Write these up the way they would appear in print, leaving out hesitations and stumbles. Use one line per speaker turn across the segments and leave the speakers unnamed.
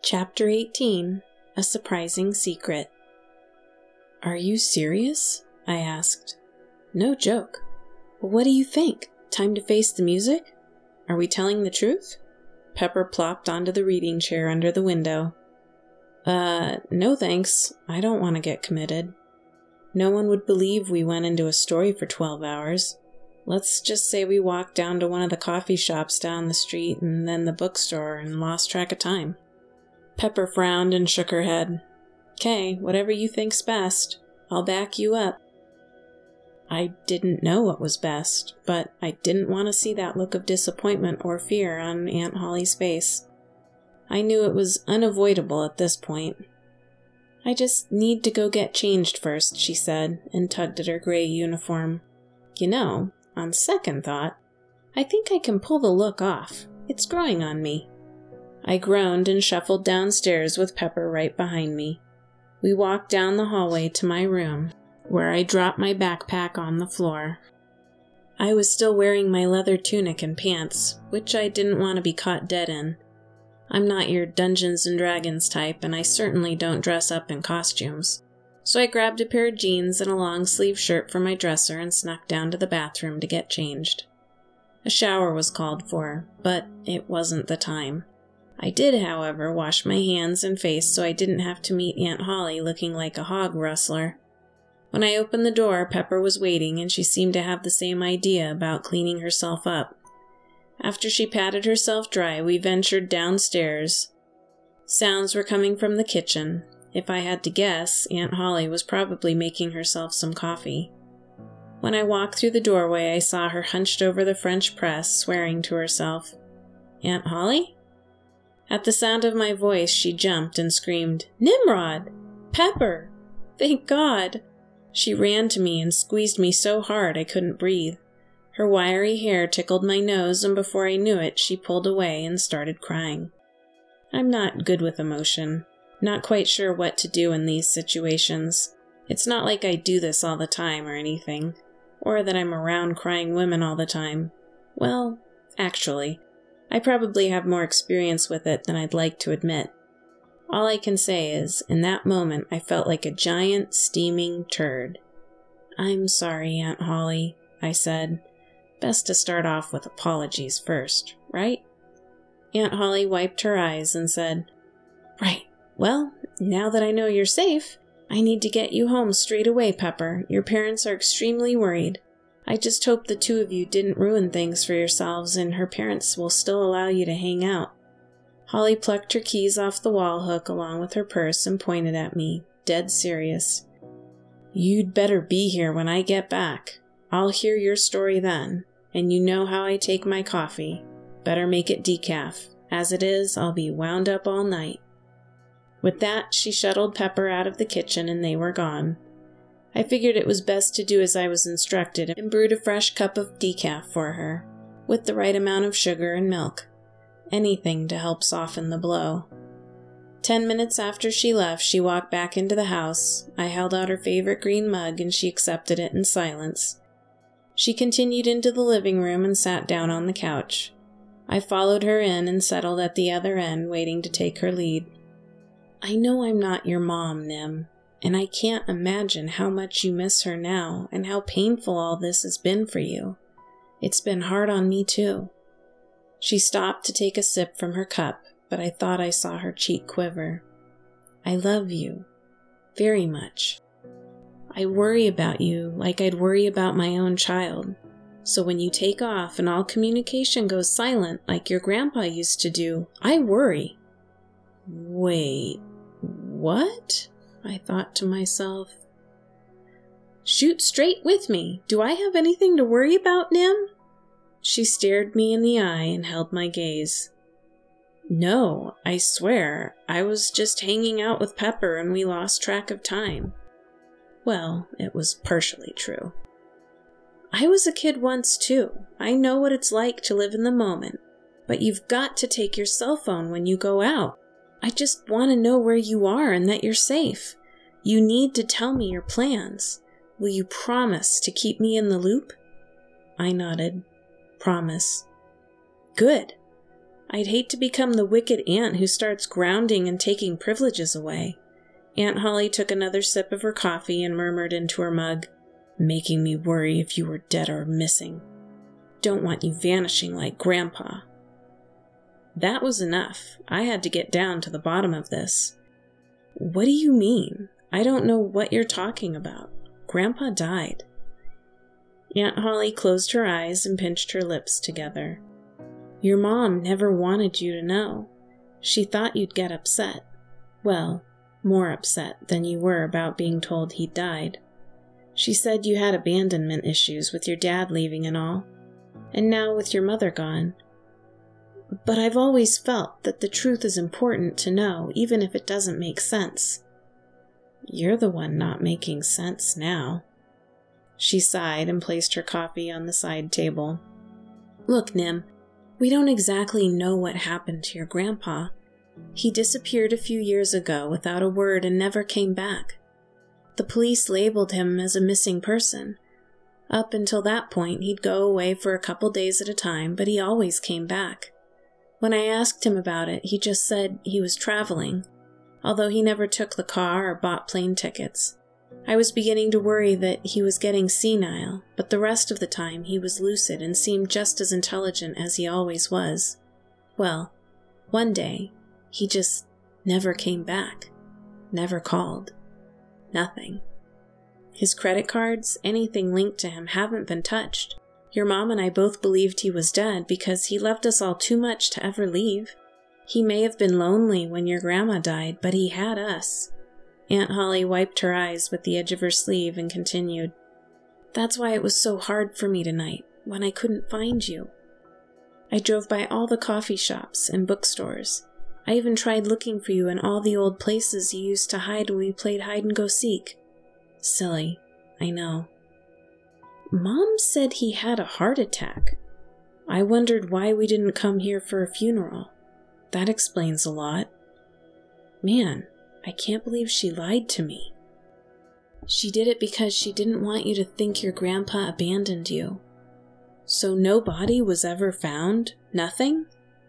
Chapter 18, A Surprising Secret. "Are you serious?" I asked. "No joke. Well, what do you think? Time to face the music? Are we telling the truth?" Pepper plopped onto the reading chair under the window. No thanks. I don't want to get committed. No one would believe we went into a story for 12 hours. Let's just say we walked down to one of the coffee shops down the street and then the bookstore and lost track of time." Pepper frowned and shook her head. "'Kay, whatever you think's best. I'll back you up." I didn't know what was best, but I didn't want to see that look of disappointment or fear on Aunt Holly's face. I knew it was unavoidable at this point. "I just need to go get changed first," she said, and tugged at her gray uniform. "You know, on second thought, I think I can pull the look off. It's growing on me." I groaned and shuffled downstairs with Pepper right behind me. We walked down the hallway to my room, where I dropped my backpack on the floor. I was still wearing my leather tunic and pants, which I didn't want to be caught dead in. I'm not your Dungeons and Dragons type, and I certainly don't dress up in costumes. So I grabbed a pair of jeans and a long-sleeve shirt from my dresser and snuck down to the bathroom to get changed. A shower was called for, but it wasn't the time. I did, however, wash my hands and face so I didn't have to meet Aunt Holly looking like a hog rustler. When I opened the door, Pepper was waiting, and she seemed to have the same idea about cleaning herself up. After she patted herself dry, we ventured downstairs. Sounds were coming from the kitchen. If I had to guess, Aunt Holly was probably making herself some coffee. When I walked through the doorway, I saw her hunched over the French press, swearing to herself. "Aunt Holly?" At the sound of my voice, she jumped and screamed, "Nimrod! Pepper! Thank God!" She ran to me and squeezed me so hard I couldn't breathe. Her wiry hair tickled my nose, and before I knew it, she pulled away and started crying. I'm not good with emotion. Not quite sure what to do in these situations. It's not like I do this all the time or anything, or that I'm around crying women all the time. Well, actually, I probably have more experience with it than I'd like to admit. All I can say is, in that moment, I felt like a giant, steaming turd. "I'm sorry, Aunt Holly," I said. Best to start off with apologies first, right? Aunt Holly wiped her eyes and said, "Right. Well, now that I know you're safe, I need to get you home straight away, Pepper. Your parents are extremely worried. I just hope the two of you didn't ruin things for yourselves and her parents will still allow you to hang out." Holly plucked her keys off the wall hook along with her purse and pointed at me, dead serious. "You'd better be here when I get back. I'll hear your story then, and you know how I take my coffee. Better make it decaf. As it is, I'll be wound up all night." With that, she shuttled Pepper out of the kitchen and they were gone. I figured it was best to do as I was instructed and brewed a fresh cup of decaf for her, with the right amount of sugar and milk. Anything to help soften the blow. 10 minutes after she left, she walked back into the house. I held out her favorite green mug and she accepted it in silence. She continued into the living room and sat down on the couch. I followed her in and settled at the other end, waiting to take her lead. "I know I'm not your mom, Nim, and I can't imagine how much you miss her now and how painful all this has been for you. It's been hard on me too." She stopped to take a sip from her cup, but I thought I saw her cheek quiver. "I love you. Very much. I worry about you like I'd worry about my own child. So when you take off and all communication goes silent like your grandpa used to do, I worry." "Wait, what?" I thought to myself. "Shoot straight with me. Do I have anything to worry about, Nim?" She stared me in the eye and held my gaze. "No, I swear, I was just hanging out with Pepper and we lost track of time." Well, it was partially true. "I was a kid once too. I know what it's like to live in the moment. But you've got to take your cell phone when you go out. I just want to know where you are and that you're safe. You need to tell me your plans. Will you promise to keep me in the loop?" I nodded. "Promise." "Good. I'd hate to become the wicked aunt who starts grounding and taking privileges away. Aunt Holly took another sip of her coffee and murmured into her mug, "Making me worry if you were dead or missing. Don't want you vanishing like Grandpa." That was enough. I had to get down to the bottom of this. "What do you mean? I don't know what you're talking about. Grandpa died." Aunt Holly closed her eyes and pinched her lips together. "Your mom never wanted you to know. She thought you'd get upset. Well, more upset than you were about being told he'd died. She said you had abandonment issues with your dad leaving and all, and now with your mother gone. But I've always felt that the truth is important to know, even if it doesn't make sense." "You're the one not making sense now." She sighed and placed her coffee on the side table. "Look, Nim, we don't exactly know what happened to your grandpa. He disappeared a few years ago without a word and never came back. The police labeled him as a missing person. Up until that point, he'd go away for a couple days at a time, but he always came back. When I asked him about it, he just said he was traveling, although he never took the car or bought plane tickets. I was beginning to worry that he was getting senile, but the rest of the time he was lucid and seemed just as intelligent as he always was. Well, one day, he just never came back, never called. Nothing. His credit cards, anything linked to him, haven't been touched. Your mom and I both believed he was dead because he loved us all too much to ever leave. He may have been lonely when your grandma died, but he had us." Aunt Holly wiped her eyes with the edge of her sleeve and continued, "That's why it was so hard for me tonight, when I couldn't find you. I drove by all the coffee shops and bookstores. I even tried looking for you in all the old places you used to hide when we played hide-and-go-seek. Silly, I know. Mom said he had a heart attack. I wondered why we didn't come here for a funeral. That explains a lot. Man, I can't believe she lied to me. She did it because she didn't want you to think your grandpa abandoned you. So no body was ever found? Nothing?"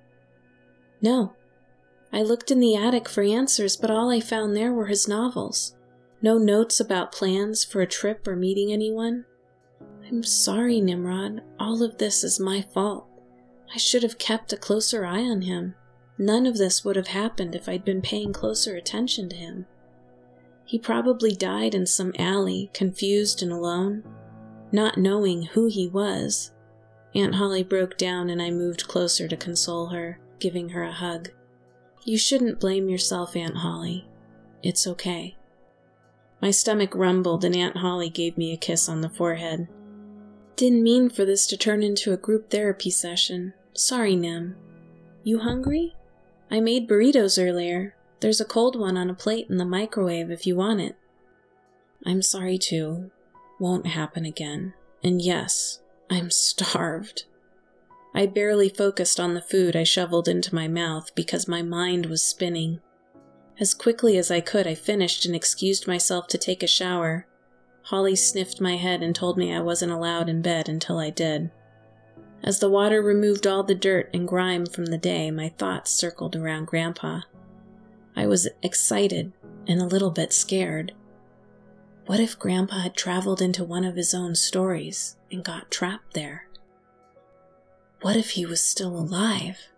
"No. I looked in the attic for answers, but all I found there were his novels. No notes about plans for a trip or meeting anyone. I'm sorry, Nimrod. All of this is my fault. I should have kept a closer eye on him. None of this would have happened if I'd been paying closer attention to him. He probably died in some alley, confused and alone, not knowing who he was." Aunt Holly broke down and I moved closer to console her, giving her a hug. "You shouldn't blame yourself, Aunt Holly. It's okay." My stomach rumbled and Aunt Holly gave me a kiss on the forehead. "Didn't mean for this to turn into a group therapy session. Sorry, Nim. You hungry? I made burritos earlier. There's a cold one on a plate in the microwave if you want it." "I'm sorry too. Won't happen again. And yes, I'm starved." I barely focused on the food I shoveled into my mouth because my mind was spinning. As quickly as I could, I finished and excused myself to take a shower. Holly sniffed my head and told me I wasn't allowed in bed until I did. As the water removed all the dirt and grime from the day, my thoughts circled around Grandpa. I was excited and a little bit scared. What if Grandpa had traveled into one of his own stories and got trapped there? What if he was still alive?